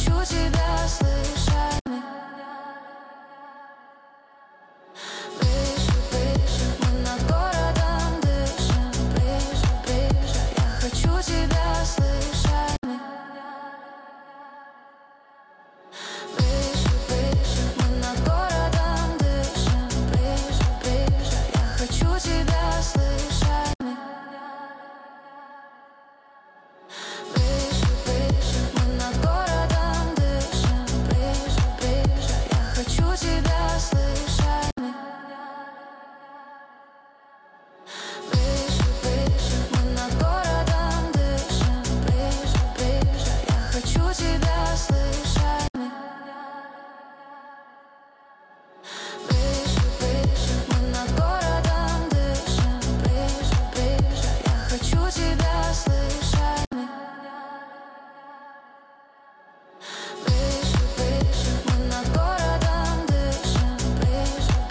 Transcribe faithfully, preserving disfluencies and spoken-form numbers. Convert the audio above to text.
хочу тебя слышать. Выше, выше, мы над городом дышим. Ближе, ближе, я хочу тебя слышать. Выше, выше, мы над городом дышим. Ближе, ближе, я хочу тебя слышать. Выше, выше, мы над городом дышим. Ближе, ближе, я хочу тебя слышать. Выше, выше, мы над городом дышим. Ближе, ближе, я хочу тебя слышать. Выше, выше, мы над городом дышим. Ближе, ближе, я хочу тебя слышать.